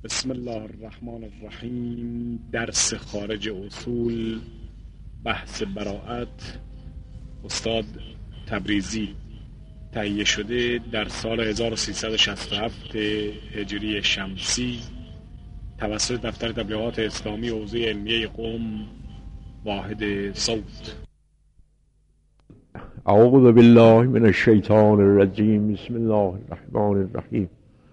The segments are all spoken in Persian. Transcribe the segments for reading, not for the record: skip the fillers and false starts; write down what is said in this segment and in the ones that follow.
بسم الله الرحمن الرحیم. درس خارج اصول، بحث براءت، استاد تبریزی. تهیه شده در سال 1367 هجری شمسی توسط دفتر تبلیغات اسلامی حوزه علمیه قم، واحد صوت. اعوذ بالله من الشیطان الرجیم. بسم الله الرحمن الرحیم.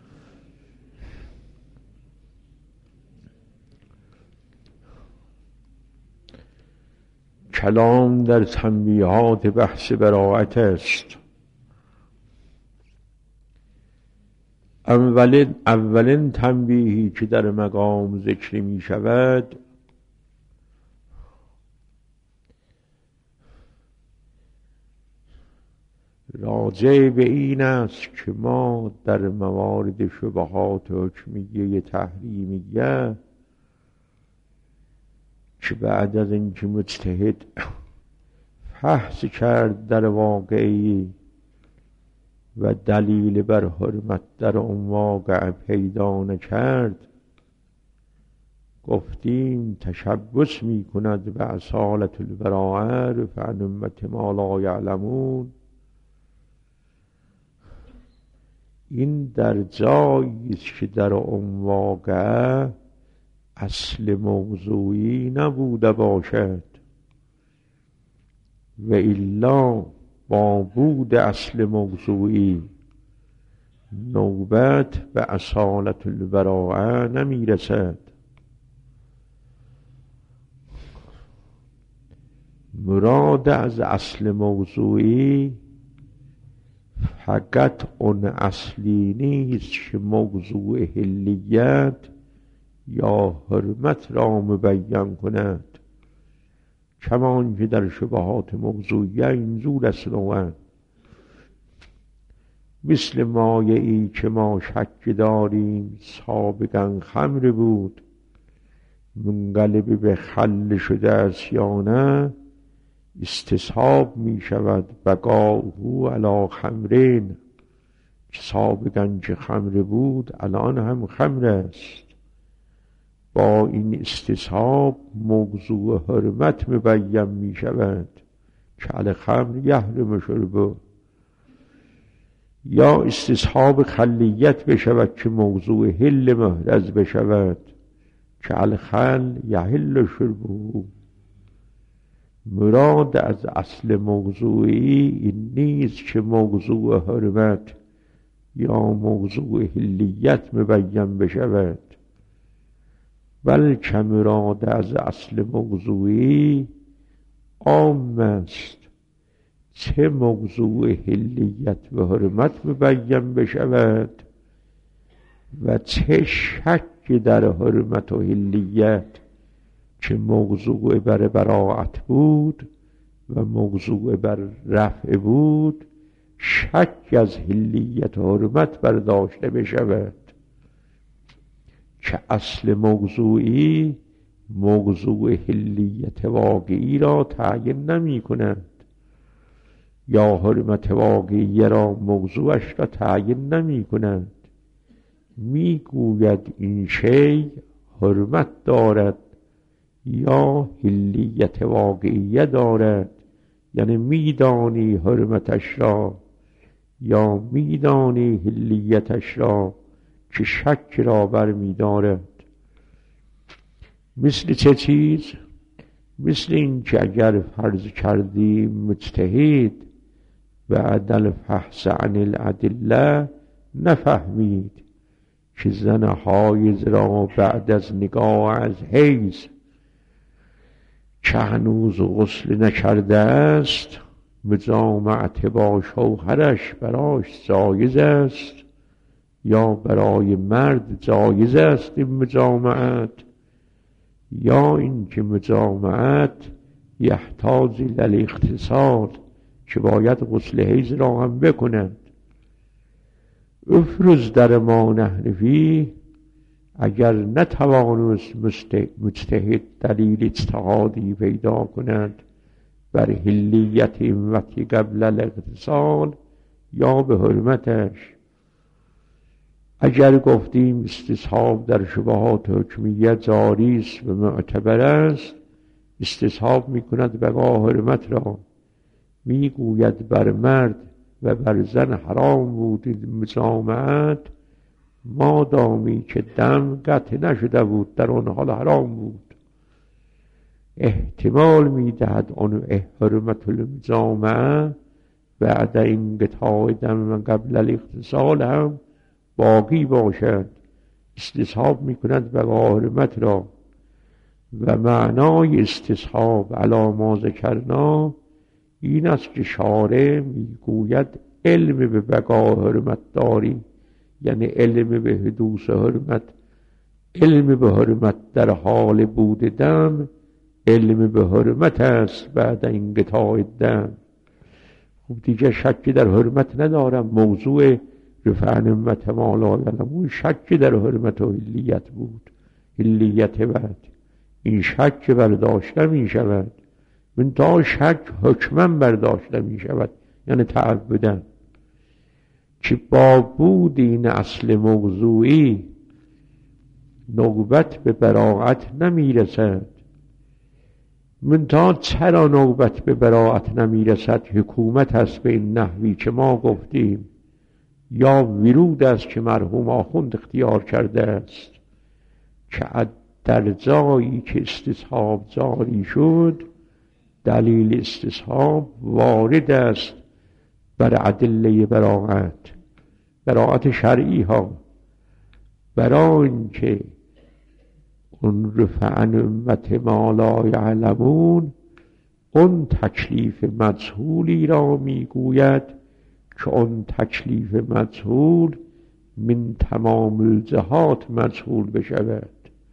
کلام در تنبیهات بحث براءت است. اولین تنبیهی که در مقام ذکر می شود راجع به این است که ما در موارد شبهات حکمیه تحریمیه که بعد از اینکه مجتهد بحث کرد در واقعی و دلیل بر حرمت در اون واقع پیدا نکرد، گفتیم تشبث می کند به اصالت البراءه فعن امت ما لا یعلمون. این در جایی است که در اون واقع اصل موضوعی نبوده باشد و الا با بود اصل موضوعی نوبت به اصالت البراءه نمی رسد. مراد از اصل موضوعی فقط اون اصلی نیست که موضوع حلیت یا حرمت را مبین کند، کمان که در شبهات موضوعیه اینجور است نوعا. مثل مایعی که ما شک داریم سابقا خمر بود، منقلب به خل شده است یا نه، استصحاب می شود بقاؤه علی خمرین، که سابقا که خمر بود الان هم خمر است. با این استصحاب موضوع حرمت مبین می شود که الخمر یحرم شربه، یا استصحاب خلیت بشود که موضوع حل محرز بشود که الخل یحل شربه. مراد از اصل موضوعی این نیست که موضوع حرمت یا موضوع حلیت مبین بشود، بلکه مراد از اصل موضوعی عام است، چه موضوع حلیت و حرمت مبین بشود و چه شک در حرمت و حلیت که موضوع بر براءت بود و موضوع بر رفع بود، شک از حلیت و حرمت برداشته بشود که اصل موضوعی موضوع حلیت واقعی را تعیین نمی کند یا حرمت واقعی را موضوعش را تعیین نمی کند. می گوید این شی حرمت دارد یا حلیت واقعیه دارد، یعنی میدانی حرمتش را یا میدانی حلیتش را که شک را بر می دارد. مثل چه چیز؟ مثل این که اگر فرض کردیم مجتهد بعد الفحص عن الادله نفهمید که زن حایض را بعد از نگاه از حیض که هنوز غسل نکرده است مجامعت با شوهرش براش جایز است یا برای مرد جایز است این مجامعت، یا اینکه مجامعت یحتاج للاغتسال که باید غسل حیض را هم بکنند. افرض در ما نحن فیه اگر نتوانست مجتهد دلیل اجتهادی پیدا کند بر حلیت این وقتی قبل الاغتسال یا به حرمتش، اگر گفتیم استصحاب در شبهات حکمیت جاری است و معتبر است، استصحاب میکند بقا حرمت را. میگوید بر مرد و بر زن حرام بود مجامعت، مادامی که دم قطع نشده بود در آن حال حرام بود. احتمال میدهد آن حرمت المجامعه بعد انقطاع دم و قبل الاغتسال هم باقی باشد. استصحاب میکند بقا حرمت را. و معنای استصحاب علی ما ذکرنا این است که شارع میگوید علم به بقا حرمت داری، یعنی علم به حدوث حرمت، علم به حرمت در حال بود دم، علم به حرمت است بعد انقطاع دم. خب دیگه شکی در حرمت ندارم. موضوع رفع نعمت ما لا یعلمون شکی در حرمت و حلیت بود، حلیت بعد این شک برداشته می شود. من تا شک حکما برداشته می شود، یعنی تعبدن، که با بود این اصل موضوعی نوبت به براعت نمی رسد. من تا چرا نوبت به براعت نمی رسد؟ حکومت هست به این نحوی که ما گفتیم، یا ورود است که مرحوم آخوند اختیار کرده است که در جایی که استصحاب جاری شد دلیل استصحاب وارد است بر ادله براعت شرعی ها، برای اینکه اون رفع نعمت ما لا یعلمون اون تکلیف مجهولی را میگوید که اون تکلیف مجهول من تمام الجهات مجهول بشود.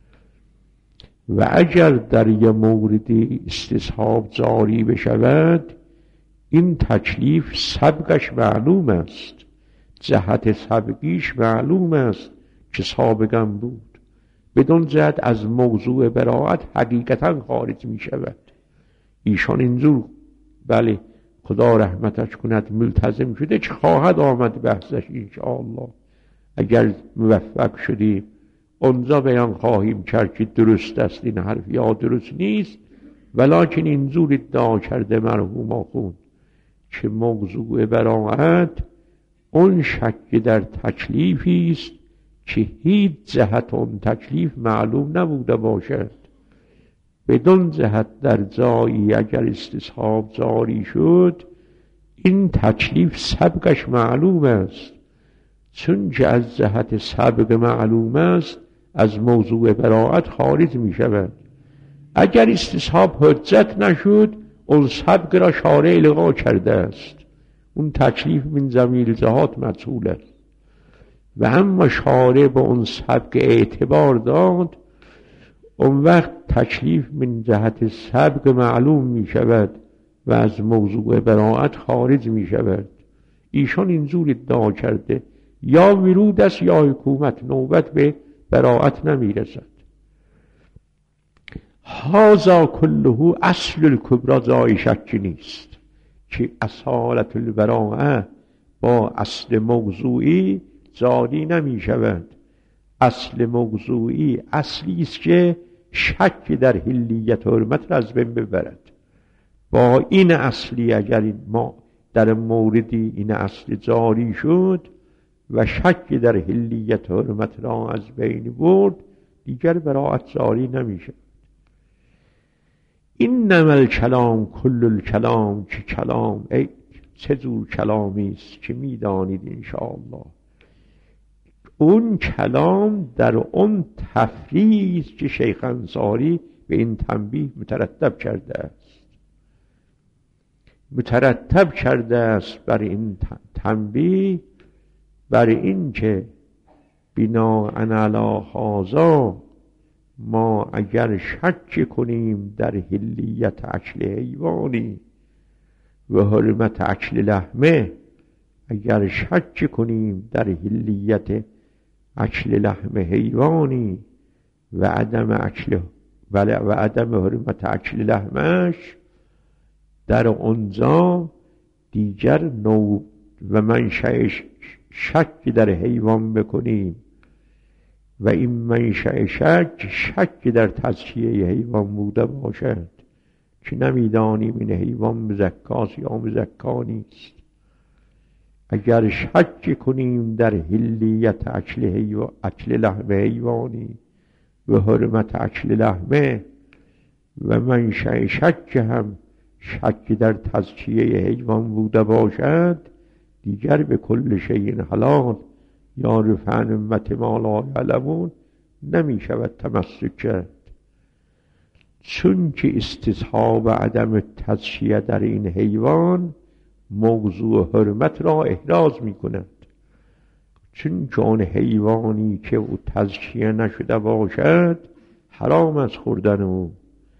و اگر در یه موردی استصحاب جاری بشود این تکلیف سبقش معلوم است، جهت سبقیش معلوم است که سابقا بود، بدون جهت از موضوع براعت حقیقتا خارج می شود. ایشان اینجور بله خدا رحمتش کند ملتزم شده که خواهد آمد بحثش انشاءالله. اگر موفق شدیم اونجا بیان خواهیم کرد که درست است این حرف یا درست نیست، ولکن اینجور ادعا کرده مرحوم آخوند که موضوع براعت اون شک در تکلیفی است که هیچ جهت اون تکلیف معلوم نبوده باشد. بدون جهت در جایی اگر استصحاب جاری شد این تکلیف سبقش معلوم است، چون که از جهت سبق معلوم است از موضوع براعت خارج می شود. اگر استصحاب حجت نشد اون سبق را شارع الغا کرده است، اون تکلیف من جمیل جهات مجهول است. و اما شارع به اون سبق اعتبار داد، اون وقت تکلیف من جهت سبق معلوم می شود و از موضوع براعت خارج می شود. ایشان اینجور ادعا کرده یا ورود است یا حکومت، نوبت به براعت نمی رسد. هذا کله اصل الکبرا، جای شکی نیست که اصالت البراعه با اصل موضوعی جاری نمی شود. اصل موضوعی اصلی است که شک در حلیت و حرمت را از بین ببرد. با این اصلی اگر ما در موردی این اصل جاری شد و شک در حلیت و حرمت را از بین برد دیگر براعت جاری نمی شود. اینما الکلام کل الکلام، که کلام ای چه جور کلامی است که میدانید انشاءالله. اون کلام در اون تفریع است که شیخ انصاری به این تنبیه مترتب کرده است. مترتب کرده است بر این تنبیه بر این که بناء علی هذا ما اگر شک کنیم در حلیت اکل حیوانی و حرمت اکل لحمه، اگر شک کنیم در حلیت اکل لحم حیوانی و عدم حرمت اکل لحمش، در اونجا دیگر و منشأ شک در حیوان بکنیم و این منشأ شک در تزکیه حیوان بوده باشد که نمیدانیم این حیوان مزکاست یا مزکا نیست. اگر شک کنیم در حلیت اکل لحم حیوانی و حرمت اکل لحمه و منشأ شک هم شک در تزکیه حیوان بوده باشد، دیگر به کل شیء حلال یا رفع امت ما لا یعلمون نمی شود تمسک کرد، چون که استصحاب عدم تزکیه در این حیوان موضوع حرمت را احراز می کند. چون که اون حیوانی که او تزکیه نشده باشد حرام از خوردن او.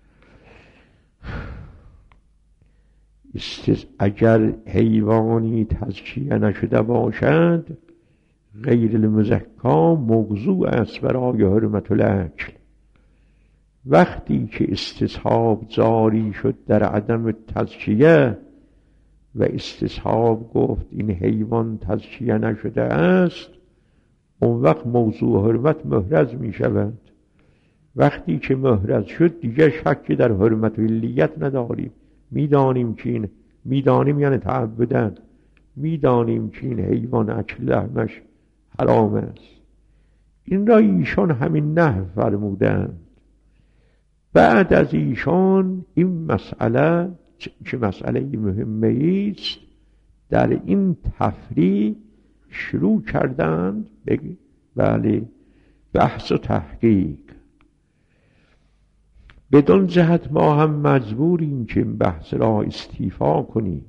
اگر حیوانی تزکیه نشده باشد غیر المزکا موضوع است برای حرمت الاکل. وقتی که استصحاب جاری شد در عدم تزکیه و استصحاب گفت این حیوان تزکیه نشده است، اون وقت موضوع حرمت محرز می شود. وقتی که محرز شد دیگر شک در حرمت و علیت نداریم. میدانیم یعنی تعبدن میدانیم که این حیوان اکل لحمش حرام است. این را ایشان همین نحو فرمودند. بعد از ایشان این مسئله که مسئله مهمه است در این تفریع شروع کردند بله بحث و تحقیق. بدون جهت ما هم مجبوریم که این بحث را استیفا کنیم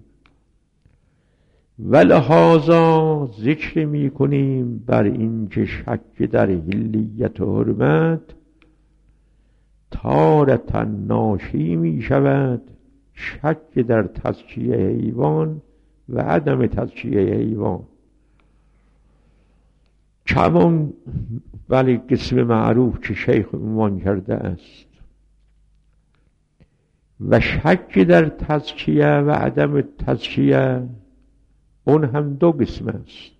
و لحاظا ذکر می کنیم بر این که شک در حلیت و حرمت تارةً ناشی می شود شک در تزکیه حیوان و عدم تزکیه حیوان، کمان ولی قسم معروف که شیخ عنوان کرده است. و شک در تزکیه و عدم تزکیه اون هم دو قسم است.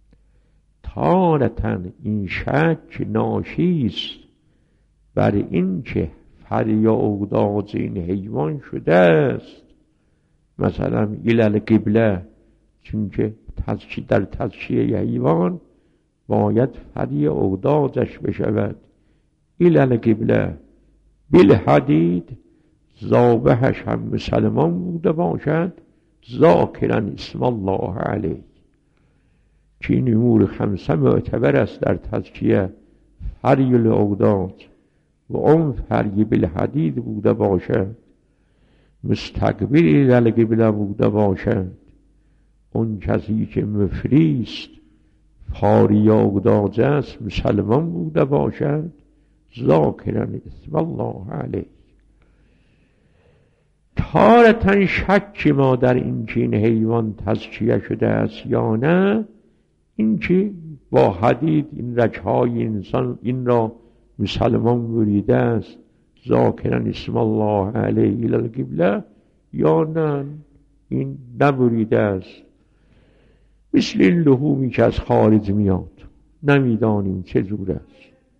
تارةً این شک ناشی است بر این که فریادات این حیوان شده است، مثلا الی القبله، چون که در تزکیه حیوان باید فریاداتش بشود الی القبله بالحدید، ذابحش هم مسلمان بوده باشد ذاکرا اسم الله علیه، که این امور خمسه معتبر است در تزکیه. فری الاودات و اون فری بالحدید بوده باشد، مستقبل القبله بوده باشد، اون کسی که مفریست فریادات است مسلمان بوده باشد ذاکرا اسم الله علیه. تارةً شک ما در این که این حیوان تزکیه شده است یا نه، این که با حدید این رگ‌های انسان این را مسلمان بریده است ذاکرا اسم الله علیه الی القبله یا نه این نبریده است. مثل این لحومی که از خارج میاد نمیدانیم چه جور است.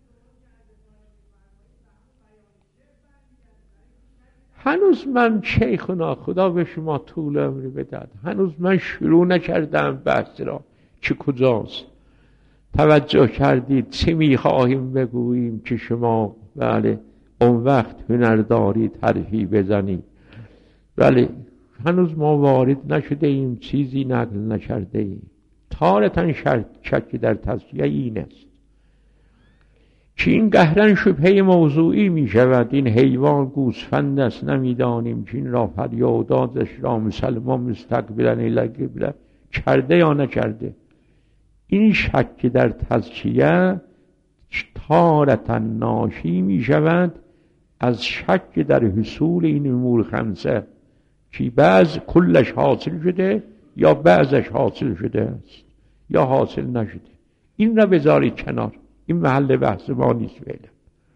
هنوز من شیخنا خدا به شما طول عمر بدهد، هنوز من شروع نکردم بحث را که کجاست. توجه کردید چه میخواهیم بگوییم که شما بله اون وقت هنر دارید حرفی بزنید. بله هنوز ما وارد نشده ایم، چیزی نقل نکرده ایم. تارةً شک در تزکیه این است که این قهرن شبهه موضوعی می شود. این حیوان گوسفند است، نمیدانیم که این را فریاداتش را مسلمان مستقبلا الی القبله کرده یا نکرده. این شک در تزکیه تارةً ناشی می شود از شک در حصول این امور خمسه که بعض کلش حاصل شده یا بعضش حاصل شده است یا حاصل نشده. این را بذارید کنار، این محل بحث ما نیست فعلا.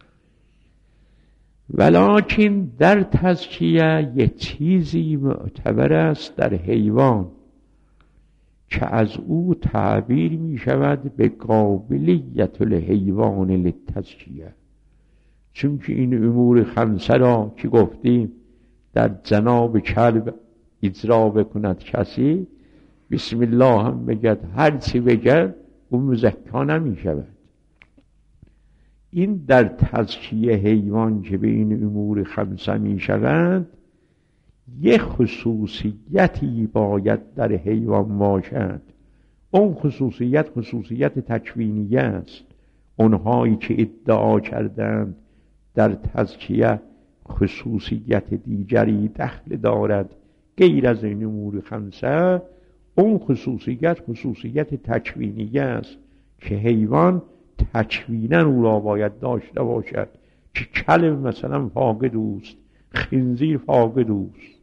ولکن در تزکیه یه چیزی معتبر است در حیوان که از او تعبیر می شود به قابلیت الحیوان للتزکیه. چون که این امور خمسه را که گفتیم در جناب کلب اجرا بکند کسی، بسم الله هم بگد، هر چی بگد اون مزکا نمی شود. این در تزکیه حیوان که به این امور خمسه می شود، یک خصوصیتی باید در حیوان باشد. اون خصوصیت تکوینیه است. اونهایی که ادعا کردند در تزکیه خصوصیت دیگری دخل دارد غیر از این امور خمسه، اون خصوصیت تکوینیه است که حیوان تکوینا او را باید داشته باشد، که کلب مثلا فاقد اوست، خنزیر فاقد اوست.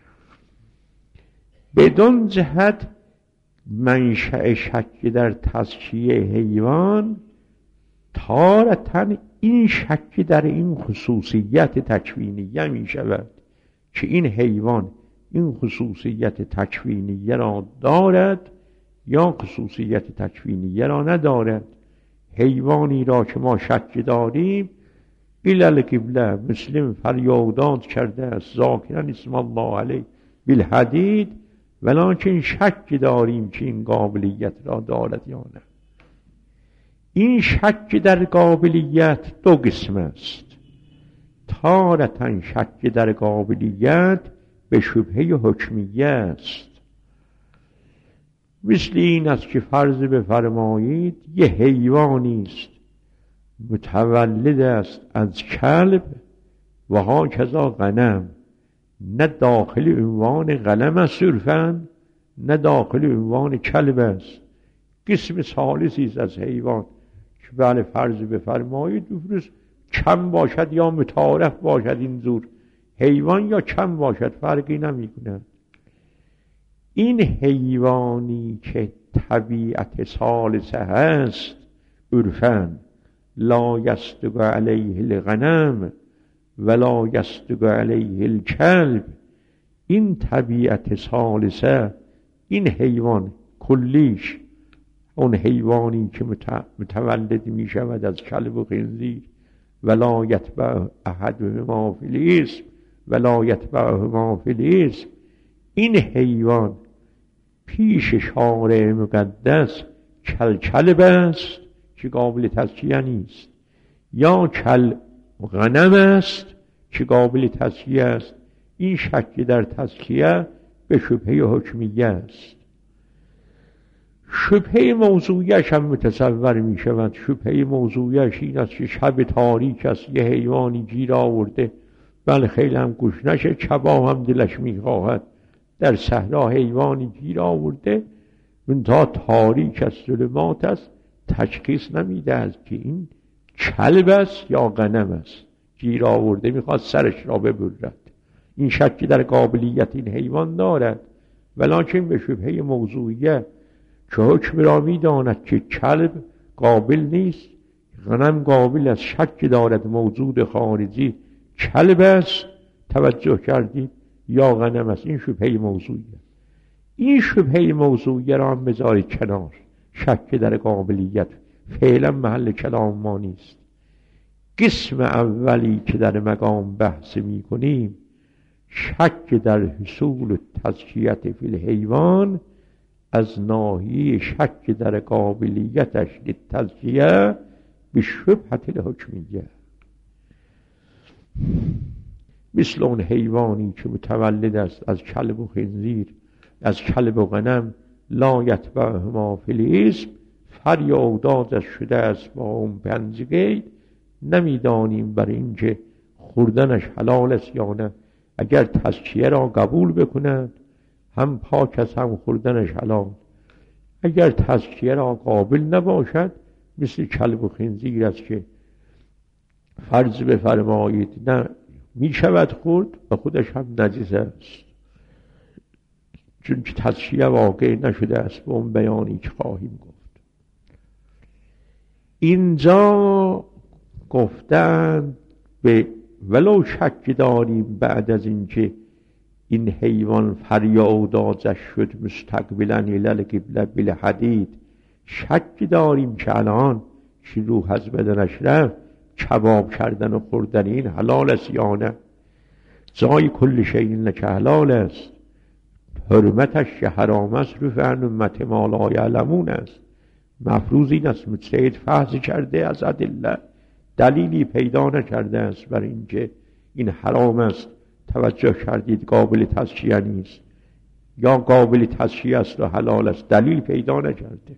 بدون جهت منشأ شک در تزکیه حیوان تارةً این شک در این خصوصیت تکوینیه می شود که این حیوان این خصوصیت تکوینیه را دارد یا خصوصیت تکوینیه را ندارد. حیوانی را که ما شک داریم، الالقبله مسلم فریادات کرده است ذاکرا اسم الله علیه بالحدید، ولکن شک داریم که این قابلیت را دارد یا نه. این شک در قابلیت دو قسم است. تارةً شک در قابلیت به شبهه حکمیه است. مثل این است که فرض بفرمایید یه حیوانی است متولد است از کلب و هاکذا غنم، نه داخل عنوان غنم است صرفاً، نه داخل عنوان کلب است. قسم ثالثی است از حیوان که بله فرض بفرمایید بفرست کم باشد یا متعارف باشد، این زور حیوان یا کم باشد فرقی نمی کند. این حیوانی که طبیعت ثالثه هست عرفاً لا یصدق علیه الغنم ولا یصدق علیه الکلب، این طبیعت ثالثه، این حیوان کلیش، اون حیوانی که متولد می شود از کلب و خنزیر، ولا یتبع احدهما فی الاسم ولا یتبعهما فی الاسم، این حیوان پیش شارع مقدس کلب است که قابل تزکیه نیست، یا کل غنم است که قابل تزکیه است. این شک در تزکیه به شبهه حکمیه است. شبهه موضوعیش هم متصور می شود. شبهه موضوعیش این است که شب تاریک است، یه حیوانی گیر آورده، بله خیلی هم گشنشه، کباب هم دلش می خواهد، در صحرا حیوانی گیر آورده، منتها تاریک است، ظلمات است، تشخیص نمیده از که این کلب است یا غنم است، گیر آورده میخواد سرش را ببرد. این شکی در قابلیت این حیوان دارد، ولکن به شبهه موضوعیه که حکم را میداند که کلب قابل نیست، غنم قابل است، شک دارد موجود خارجی کلب است، توجه کردید، یا غنم است. این شبهه موضوعیه. این شبهه موضوعیه را هم بذارید کنار، شک در قابلیت فعلا محل کلام ما نیست. قسم اولی که در مقام بحث می کنیم، شک در حصول تزکیت فی الحیوان از ناحیه شک در قابلیتش للتزکیه به شبهت الحکمیه. مثل اون حیوانی که متولد است از کلب و خنزیر، از کلب و غنم، لا یتبعهما فی الاسم، فریاداتش شده است با اون پنجگید، نمیدانیم برای اینکه خوردنش حلال است یا نه. اگر تزکیه را قبول بکنند هم پاک است هم خوردنش حلال، اگر تزکیه را قابل نباشد مثل کلب و خنزیر است که فرض بفرمایید نه می شود خورد و خودش هم نجس است، چون که تزکیه واقع نشده است به اون بیانی که خواهیم گفت. اینجا گفتند به ولو شک داریم بعد از اینکه این حیوان فریادازش شد مستقبلا الی القبله بالحدید. شک داریم که الان که روح از بدنش رفت کباب کردن و خوردن این حلال است یا نه. زای کل شیء که حلال است، حرمتش که حرام است رفع عن امت ما لا یعلمون است. مفروض این است مجتهد فحص کرده از ادله دلیلی پیدا نکرده است بر اینکه این حرام است، توجه کردید قابل تصحیح نیست یا قابل تصحیح است و حلال است، دلیل پیدا نکرده.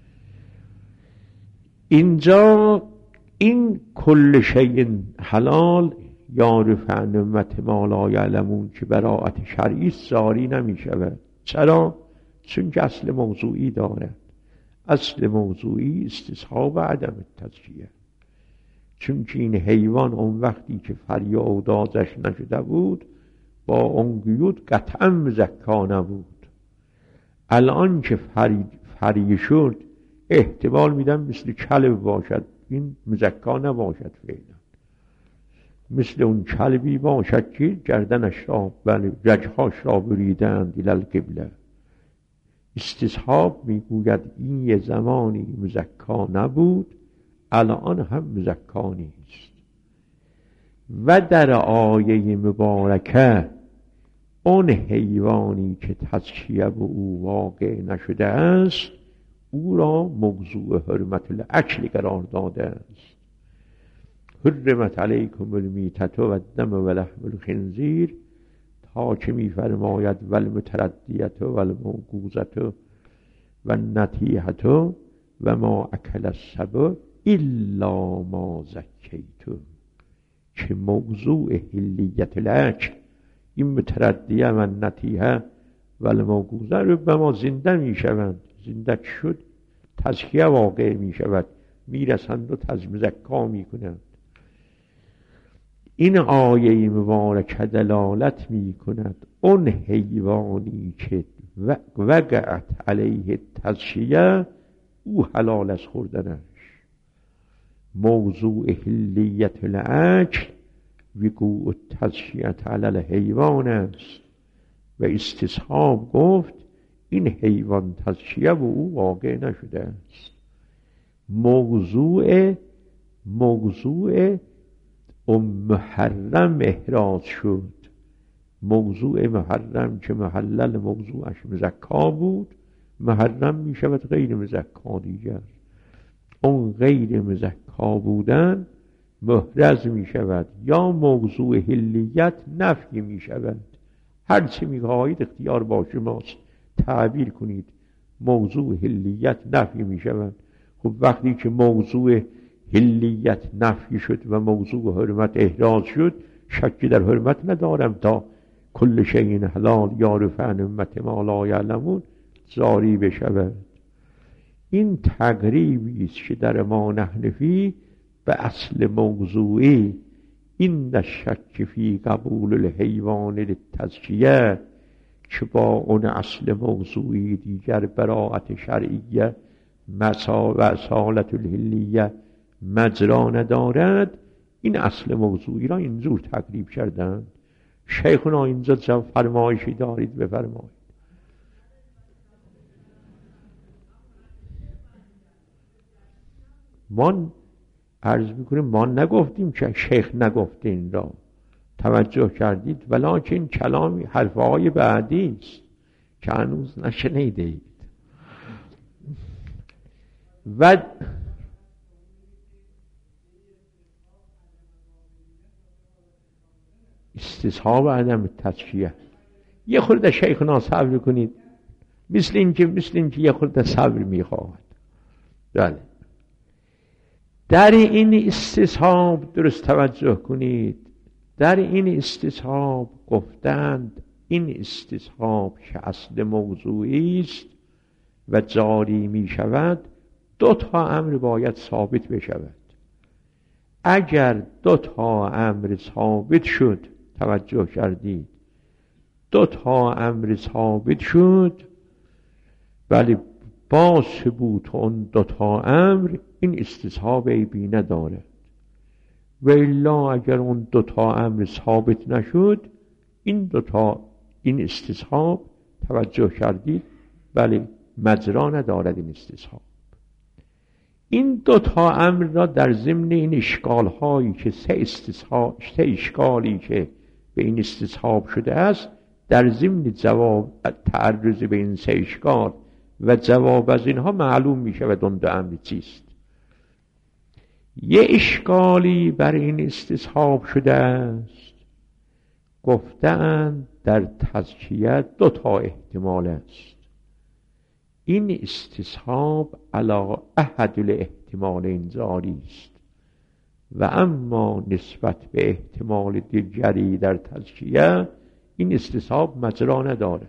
اینجا این کل شیء حلال یا رفع عن امت ما لا یعلمون که براءت شرعی ساری نمی شود. چرا؟ چون که اصل موضوعی دارد. اصل موضوعی استصحاب عدم التزکیه. چون که این حیوان اون وقتی که فریادازش نشده بود با اون قیود قطعا مزکا نبود. الان که فری شد احتمال میدم مثل کلب باشد، این مزکا نباشد فعلا. مثل اون کلبی باشد که گردنش را رجهاش را بریدند الی القبله. استصحاب میگوید این یه زمانی مزکا نبود، الان هم مزکا نیست. و در آیه مبارکه اون حیوانی که تزکیه به او واقع نشده است او را موضوع حرمت الاکل قرار داده است. حرمت علیکم المیتة و الدم و لحم الخنزیر تا که میفرماید والمتردیة و الموقوذة و النطیحة و ما اکل السبع الا ما زکیتم، که موضوع حلیت الاکل این متردیه و نطیحه و الموقوذه ربما زنده میشوند، زنده شد تزکیه واقع میشود، میرسند و مزکا میکنند. این آیه مبارکه دلالت میکند اون حیوانی که وقعت علیه تزکیه او حلال از خوردنش. موضوع حلیت الاکل وقوع التزکیه علی الحیوان است و استصحاب گفت این حیوان تزکیه به او واقع نشده است. موضوع محرم احراز شد. موضوع محرم که محلل موضوعش مزکا بود محرم می شود غیر مزکا دیگر. اون غیر مزکا بودن محرز می شود یا موضوع حلیت نفی می شود. هر چی می خواهید اختیار با شماست، تعبیر کنید. موضوع حلیت نفی می شود. خب وقتی که موضوع حلیت نفی شد و موضوع حرمت احراز شد، شکی در حرمت ندارم تا کل شیء حلال یا رفع عن امت ما لا یعلمون جاری بشود. این تقریبی است که در ما نحنفی به اصل موضوعی این الشک فی قبول الحیوان للتزکیه که با اون اصل موضوعی دیگر براءت شرعیه و اصالت الحلیه مجرا ندارد. این اصل موضوعی را اینجور تقریب کردند. شیخنا اینجا فرمایشی دارید بفرمایید. ما عرض میکنیم ما نگفتیم که شیخ نگفته این را، توجه کردید؟ ولیکن کلامی حرفهای بعدی است که هنوز نشنیده اید. و استصحاب عدم تزکیه. یه خورده شیخنا صبر کنید، مثل اینکه یه خورده صبر میخواهد. بله، در این استصحاب درست توجه کنید. در این استصحاب گفتند این استصحاب که اصل موضوعی است و جاری می شود، دو تا امر باید ثابت بشود. اگر دو تا امر ثابت شد، توجه کردید، دو تا امر ثابت شد، ولی با ثبوت اون دو تا امر این استصحاب عیبی ندارد. و الا اگر اون دو تا امر ثابت نشد، این دو تا این استصحاب توجه کردید؟ بله، مجرا ندارد این استصحاب. این دو تا امر را در ضمن این اشکال هایی که سه اشکالی که به این استصحاب شده است، در ضمن جواب تعرض به این سه اشکال و جواب از اینها معلوم می شود اون دو امر چیست. یه اشکالی بر این استصحاب شده است، گفتند در تزکیه دو تا احتمال است. این استصحاب علی احد الاحتمالین جاری است و اما نسبت به احتمال دیگری در تزکیه این استصحاب مجرا ندارد.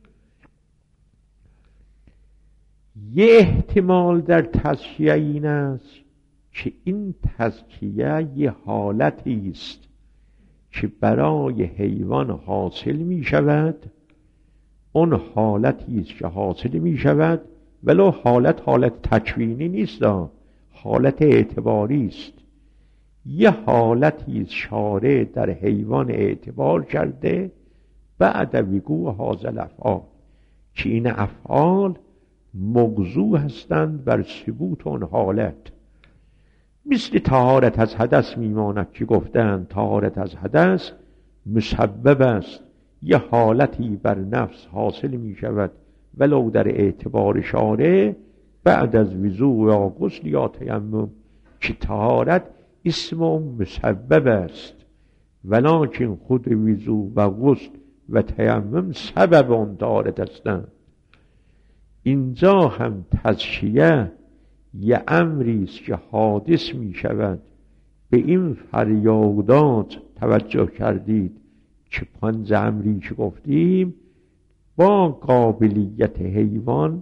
یه احتمال در تزکیه این است که این تزکیه یه حالتی است که برای حیوان حاصل می شود. اون حالتی است که حاصل می شود ولو حالت تکوینی نیست، حالت اعتباری است. یه حالتی است شارع در حیوان اعتبار کرده بعد وقوع هذا الافعال، که این افعال موضوع هستند بر ثبوت اون حالت. مثل طهارت از حدث میماند که گفتند طهارت از حدث مسبب است، یه حالتی بر نفس حاصل می شود ولو در اعتبار شارع بعد از وضوء یا غسل یا تیمم، که طهارت اسم مسبب است ولکن خود وضوء و غسل و تیمم سبب اون طهارت هستند. اینجا هم تزکیه یه امری است که حادث می شود به این فریادات. توجه کردید که 5 امری که گفتیم با قابلیت حیوان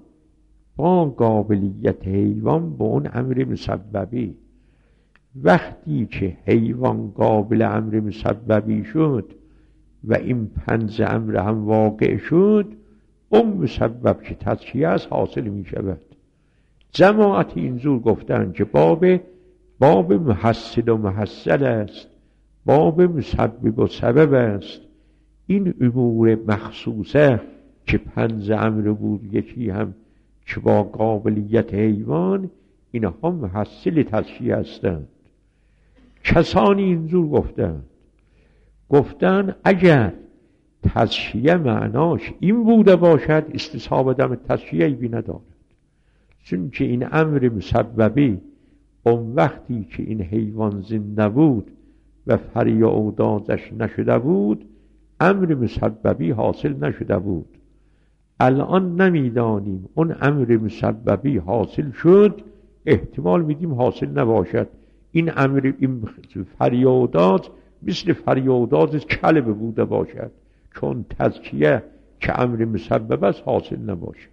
به اون امر مسببی. وقتی که حیوان قابل امر مسببی شد و این 5 امر هم واقع شد، اون مسبب که تزکیه است حاصل می شود. جماعت اینجور گفتن که باب محصل و محصل است، باب مسبب و سبب است. این امور مخصوصه که 5 امر بود، یکی هم که با قابلیت حیوان، اینها محصل تزکیه هستند. کسانی اینجور گفتن اگر تزکیه معناش این بوده باشد استصحاب دم تزکیه بی ندارد، چون که این امر مسببی اون وقتی که این حیوان زنده بود و فریادش نشده بود امر مسببی حاصل نشده بود. الان نمیدانیم اون امر مسببی حاصل شد، احتمال میدیم حاصل نباشد. این امر این فریادات مثل فریادات کلب بوده باشد، چون تزکیه که امر مسبب است حاصل نباشد.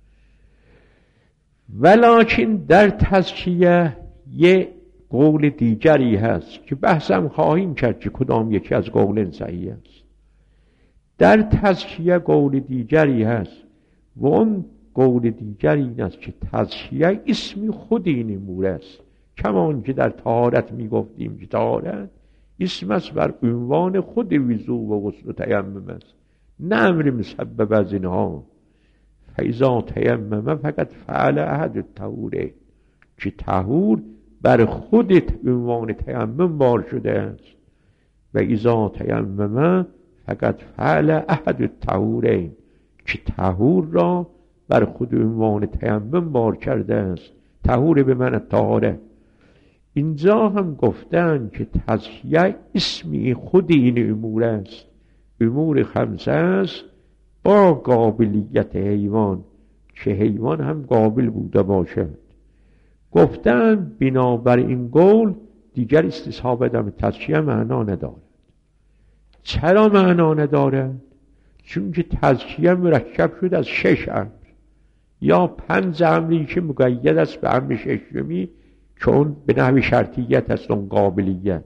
ولکن در تزکیه یه قول دیگری هست که بحثم خواهیم کرد که کدام یکی از قولین صحیح است. در تزکیه قول دیگری هست و اون قول دیگری این است که تزکیه اسمی خود این امور است، کمان که در طهارت میگفتیم که طهارت اسم است بر عنوان خود وضوء و غسل و تیمم است، نه امر مسبب از اینها. فاذا تیمم فقط فعل احد الطهورین، که طهور بر خود عنوان تیمم بار شده است. و اذا تیمم فقط فعل احد الطهورین، که طهور را بر خود عنوان تیمم بار کرده است. طهور به معنی طهاره. اینجا هم گفتن که تزکیه اسمی خود این امور است، امور 5 است با قابلیت حیوان، که حیوان هم قابل بوده باشد. گفتن بنابر این قول دیگر استصحاب دم تزکیه معنا ندارد. چرا معنا ندارد؟ چون که تزکیه مرکب شد از 6 امر یا 5 امری که مقید است به امر ششمی، چون به نحو شرطیت است اون قابلیت.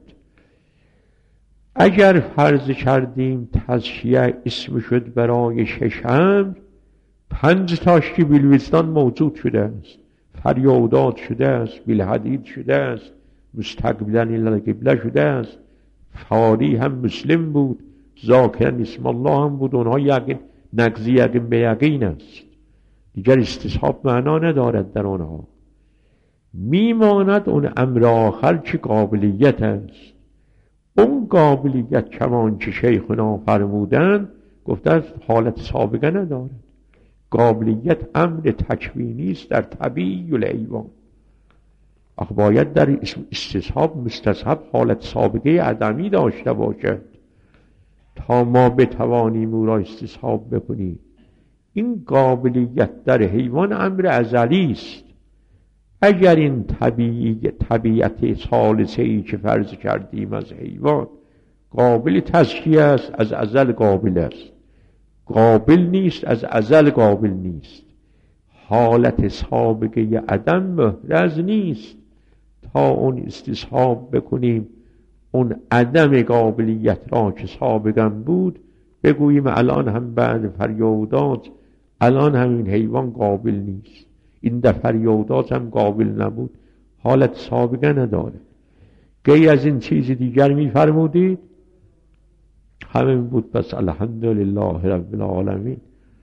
اگر فرض کردیم تزکیه اسم شد برای 6 امر، 5 تاش که بالوجدان موجود شده است، فریادات شده است، بالحدید شده است، مستقبلا الى القبله شده است، فاری هم مسلم بود، ذاکرن اسم الله هم بود، اونها یقین نقضی یقین به یقین است، دیگر استصحاب معنا ندارد در آنها. میماند اون امر آخر چه قابلیت است. اون قابلیت کمانچه شیخنا فرمودن گفته است حالت سابقه ندارد. قابلیت امر تکوینی است در طبیعی الحیوان. اخ باید در استصحاب مستصحب حالت سابقه عدمی داشته باشد تا ما بتوانیم او را استصحاب بکنیم. این قابلیت در حیوان امر ازلی است. اگر این طبیعت ثالثه‌ای که فرض کردیم از حیوان قابل تزکیه است، از ازل قابل است. قابل نیست، از ازل قابل نیست. حالت سابقه عدم محرز نیست تا اون استصحاب بکنیم اون عدم قابلیت را که سابقا بود، بگوییم الان هم بعد فریادات الان هم این حیوان قابل نیست، این در فریادات هم قابل نبود، حالت سابقه نداره. غیر از این چیز دیگر می‌فرمودید؟ همین بود. پس الحمدلله رب العالمین.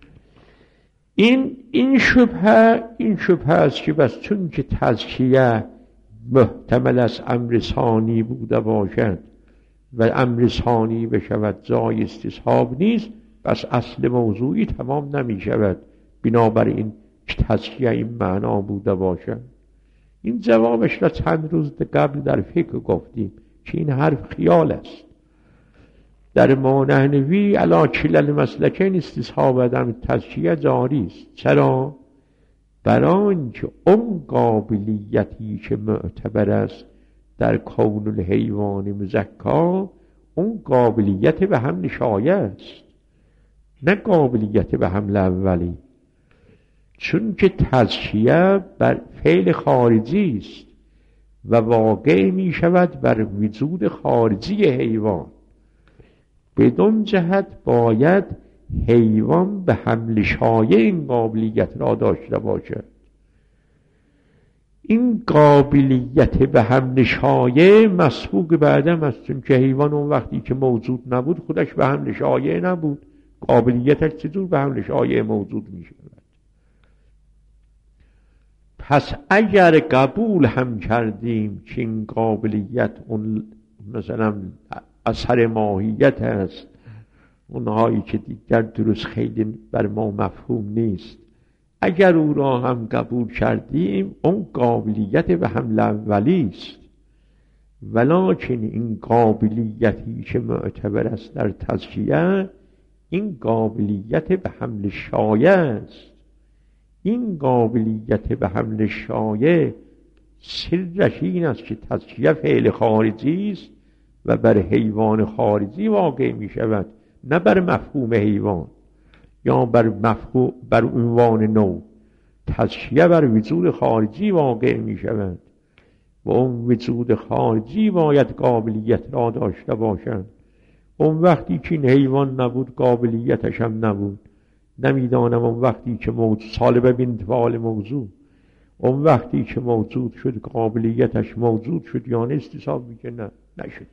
این شبهه است که بس چون که تزکیه محتمل از امر ثانی بوده باشد و امر ثانی بشود جای استصحاب نیست، بس اصل موضوعی تمام نمی شود. بنابراین تزکیه این معنا بوده باشد. این جوابش را چند روز قبل در فقه گفتیم که این حرف خیال است. در مانحنوی علی کلا المسلکین استصحاب عدم تزکیه جاری است. چرا؟ برای آنکه اون قابلیتی که معتبر است در کون الحیوان مزکا، اون قابلیت به حمل شایع است، نه قابلیت به حمل اولی. چون که تزکیه بر فعل خارجی است و واقع می شود بر وجود خارجی حیوان، بدون جهت باید حیوان به حمل شایع این قابلیت را داشته باشد. این قابلیت به حمل شایع مسبوق بعدم است، چون که حیوان اون وقتی که موجود نبود خودش به حمل شایع نبود، قابلیتش چطور به حمل شایع موجود می شود؟ پس اگر قبول هم کردیم که این قابلیت اون مثلا اثر ماهیت است، اونهایی که دیگر درست خیلی بر ما مفهوم نیست، اگر او را هم قبول کردیم اون قابلیت به حمل اولی است، ولکن این قابلیتی که معتبر است در تزکیه این قابلیت به حمل شایع است. این قابلیت به حمل شایع سرش این است که تزکیه فعل خارجی است و بر حیوان خارجی واقع می شود، نه بر مفهوم حیوان یا بر عنوان نوع. تزکیه بر وجود خارجی واقع می شود و اون وجود خارجی باید قابلیت را داشته باشند. اون وقتی که این حیوان نبود قابلیتش هم نبود. نمیدانم اون وقتی که موجود سالبه بینتفال موضوع، اون وقتی که موجود شد قابلیتش موجود شد یا نه؟ استصحاب میگه نه، نشد.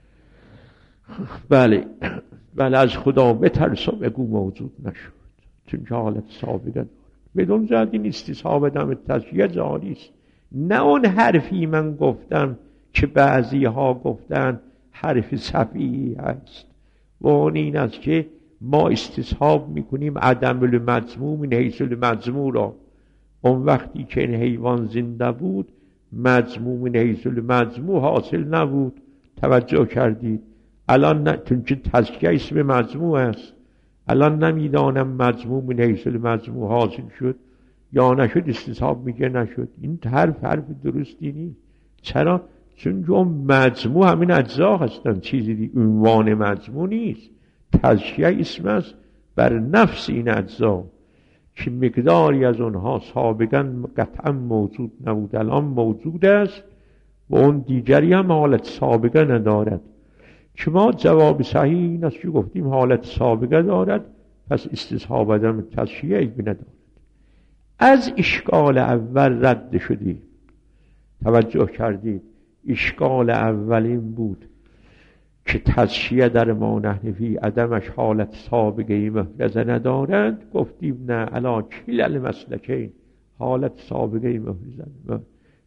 بله از خدا بترس و بگو موجود نشد، چون که حالت سابقه دارد. بدون جهت این استصحاب عدم تزکیه جاری است. نه اون حرفی من گفتم که بعضی ها گفتن حرف صفیحی هست و اون این است که ما استصحاب میکنیم عدم المجموع من حیث المجموع را. اون وقتی که این حیوان زنده بود مجموع من حیث المجموع حاصل نبود. توجه کردید؟ الان نه، چون که تزکیه اسم مجموع است. الان نمیدانم مجموع من حیث المجموع حاصل شد یا نشد، استصحاب میگه نشد. این حرف درستی نیست. چرا؟ چون که اون مجموع همین اجزا هستن، چیزی دیگه عنوان مجموع نیست. تزکیه اسم است بر نفس این اجزا که مقداری از اونها سابقا قطعا موجود نبود، الان موجود است و اون دیگری هم حالت سابقه ندارد. که ما جواب صحیح این است که گفتیم حالت سابقه دارد، پس استصحاب عدم تزکیه ای ندارد. از اشکال اول رد شدیم. توجه کردید؟ اشکال اول این بود که تزکیه در ما نحن فی عدمش حالت سابقه محرزه ندارند، گفتیم نه، علا کل المسلکین حالت سابقه محرزه.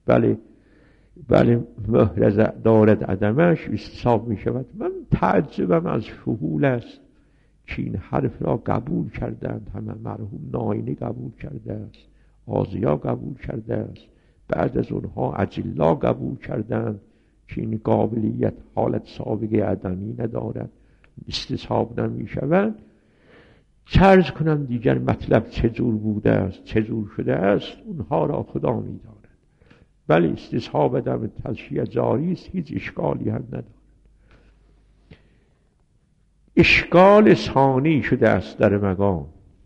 بله محرزه دارد عدمش استصحاب می شود. من تعجبم از فحول است که این حرف را قبول کردند. همه مرحوم ناینی قبول کرده است، آزیا قبول کرده است، بعد از اونها اجلا قبول کردند که این قابلیت حالت سابقه عدمی ندارد، استصحاب نمی شود. چرز کنم دیگر مطلب چجور بوده است، چجور شده است، اونها را خدا می داند. ولی استصحاب عدم تزکیه جاری است، هیچ اشکالی هم ندارد. اشکال ثانی شده است در مقام،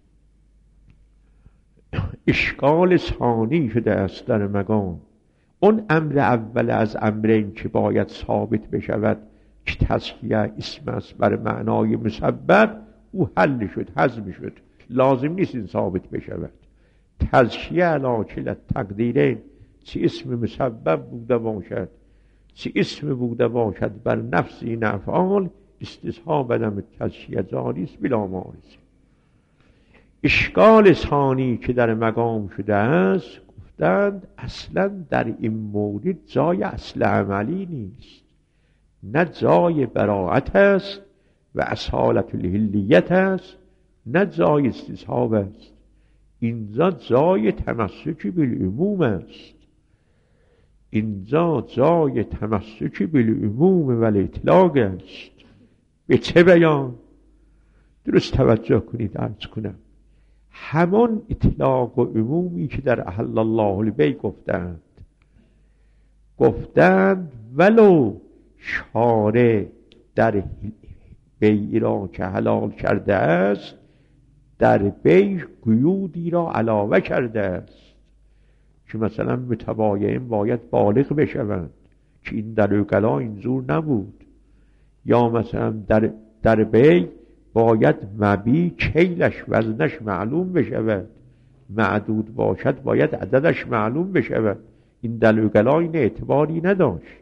اشکال ثانی شده است در مقام. اون امر اول از امرین که باید ثابت بشود که تزکیه اسم است بر معنای مسبب، او حل شد، هضم شد، لازم نیست این ثابت بشود. تزکیه علی کل التقدیرین، چه اسم مسبب بوده باشد چه اسم بوده باشد بر نفس این افعال، استصحاب عدم تزکیه جاری است بلا معارضه. اشکال ثانی که در مقام شده است، گفتند اصلا در این مورد جای اصل عملی نیست، نه جای براعت است و اصالت الحلیت است، نه جای استصحاب است. اینجا جای تمسک بالعموم است، اینجا جای تمسک بالعموم و الاطلاق است. به چه بیان؟ درست توجه کنید عرض کنم. همان اطلاق و عمومی که در احل الله البیع گفتند ولو شارع در بیع را که حلال کرده است، در بیع قیودی را علاوه کرده است که مثلا متبایعین باید بالغ بشوند که این در اوکلا اینجور نبود، یا مثلا در بیع باید مبیع کیلش وزنش معلوم بشود، معدود باشد باید عددش معلوم بشود. این در اوکلا این اعتباری نداشت.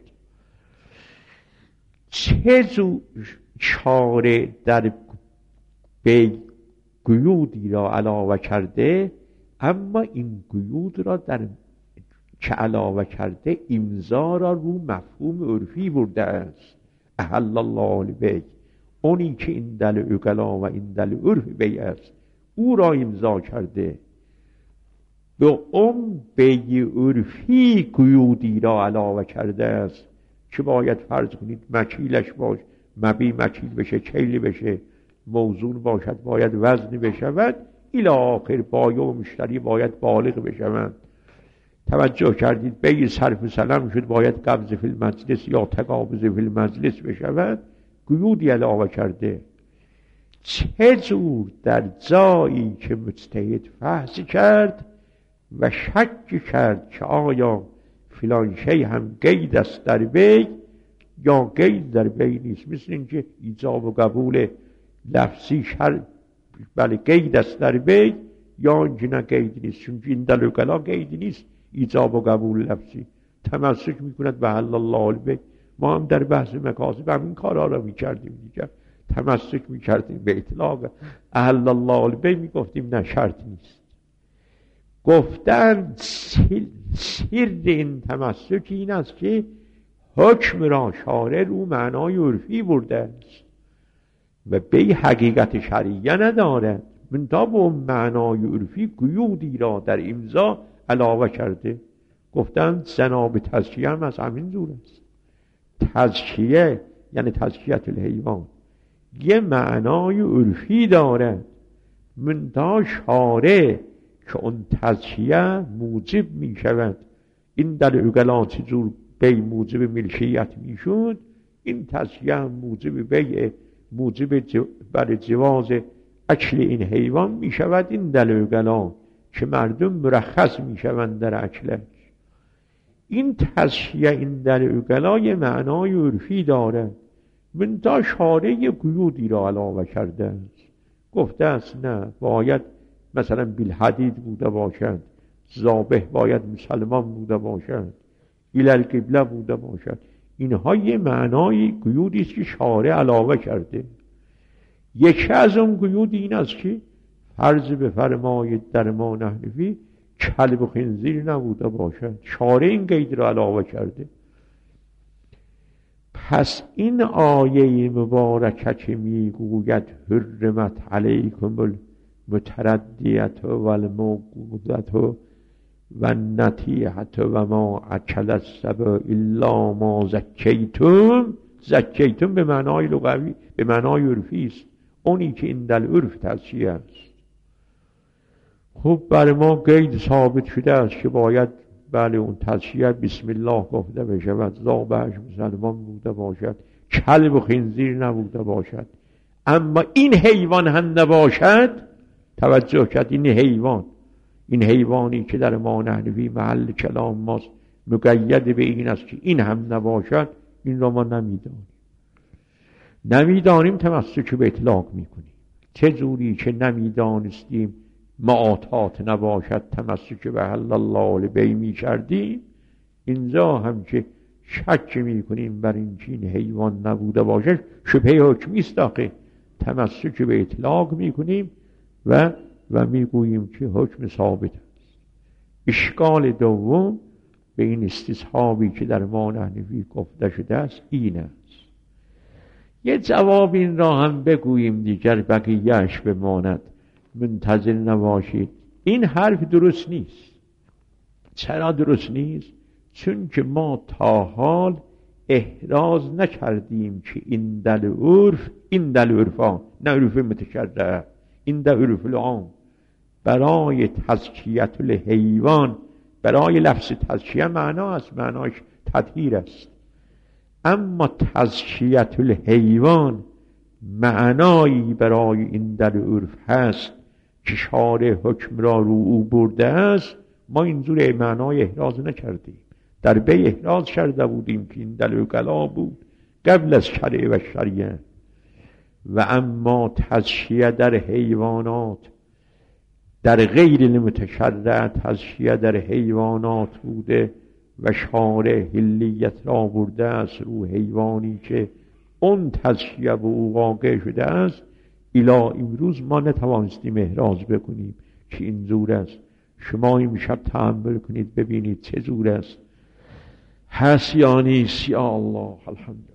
چه شارع در بیع قیودی را علاوه کرده، اما این قیود را در که علاوه کرده امضا را رو مفهوم عرفی برده است. احل الله البیع، اونی که این دل عقلا و این دل عرف بیع است او را امضا کرده، به اون بیع عرفی قیودی را علاوه کرده است که باید فرض کنید مکیلش باش، مبیع مکیل بشه، کیل بشه، موزون باشد، باید وزن بشود، الی آخر. بایع و مشتری باید بالغ بشوند. توجه کردید بیع صرف سلم شد، باید قبض فی المجلس یا تقابض فی المجلس بشود، قیودی علاوه کرده. چه جور در جایی که مجتهد فحص کرد و شک کرد که آیا فلان شی هم قید است در بیع یا قید در بیع نیست، مثل اینکه ایجاب و قبول لفظی بله قید است در بیع یا اینکه نه قید نیست، چون این در اوکلا قید نیست، ایجاب و قبول لفظی، تمسک میکند به احل الله البیع. ما هم در بحث مکاسب همین کارا را میکردیم دیگر، تمسک میکردیم به اطلاق احل الله البیع، میگفتیم نه شرط نیست. گفتن سر این تمسک این است که حکم را شارع رو معنای عرفی برده است و به حقیقت شرعیه ندارد، منتها به معنای عرفی قیودی را در امضا علاوه کرده. گفتن جناب تزکیه هم از همین جور است. تزکیه یعنی تزکیت الحیوان یه معنای عرفی دارد، منتها شارع که اون تزکیه موجب می شود. این در اوگلان چجور بی موجب ملکیت می شود، این تزکیه هم موجب بیع، موجب برای جواز اکل این حیوان می شود. این در اوگلان که مردم مرخص می شوند در اکلش. این تزکیه این در اوگلای معنای عرفی داره، منتها شارع قیودی را علاوه کرده است. گفته است نه، باید مثلا بالحدید بوده باشد، ذابح باید مسلمان بوده باشد، الی القبله بوده باشد. اینها یه معنای قیودی است که شارع علاوه کرده. یکی از اون قیود این است که فرض بفرمایید در ما نحنفی کلب و خنزیر نبوده باشد، شارع این قید را علاوه کرده. پس این آیه مبارکه که میگوید حرمت علیکم المتردیة و الموقوذة و النطیحة و ما اکل السبع الا ما زکیتم، زکیتم به معنای لغوی، به معنای عرفی است، اونی که این در عرف تصحیح است. خب برای ما قید ثابت شده است که باید بله اون تصحیح بسم الله گفته بشود، ذابحش مسلمان بوده باشد، کلب و خنزیر نبوده باشد. اما این حیوان هم نباشد، توجه کرد، این حیوانی که در ما نحنفی محل کلام ماست مقید به این است که این هم نباشد، این را ما نمیدانیم تمسک به اطلاق میکنیم. چه جوری که نمیدانستیم معاطات نباشد تمسک به حل الله لبی می کردیم، اینجا هم که شک می کنیم بر این که این حیوان نبوده باشد شبهه حکمی است، آخه تمسک به اطلاق می کنیم و می گوییم که حکم ثابت است. اشکال دوم به این استصحابی که در ما نحنفی گفته شده است این است. یه جواب این را هم بگوییم دیگر بقیهش بماند، منتظر نباشید. این حرف درست نیست. چرا درست نیست؟ چون که ما تا حال احراز نکردیم که این دل عرف، این دل عرفان، نه عرف متشرع، این دل عرف العام، برای تزکیة الحیوان، برای لفظ تزکیه معنا است، معناش تطهیر است، اما تزکیة الحیوان معنایی برای این در عرف هست که شارع حکم را رو او برده است. ما اینجور معنای احراز نکردیم، در بی احراز کرده بودیم که این دل قلا بود قبل از شرع و شریعه. و اما تزکیه در حیوانات، در غیر المتشرع تزکیه در حیوانات بوده و شارع حلیت را برده است رو حیوانی که اون تزکیه به او واقع شده است. الی امروز ما نتوانستیم احراز بکنیم که این زور است. شما امشب تأمل کنید ببینید چه زور است، هست یا نیست. یا الله الحمد.